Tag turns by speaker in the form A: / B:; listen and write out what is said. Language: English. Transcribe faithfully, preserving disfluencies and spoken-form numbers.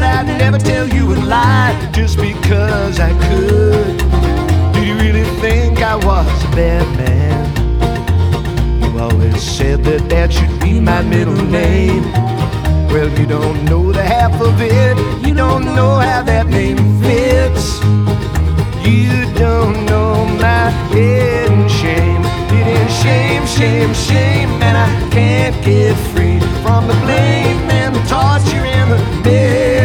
A: I'd never tell you a lie just because I could. Did you really think I was a bad man? You always said that that should be my middle name. Well, you don't know the half of it. You don't know how that name fits. You don't know my hidden shame. Hidden shame, shame, shame. And I can't get free from the blame.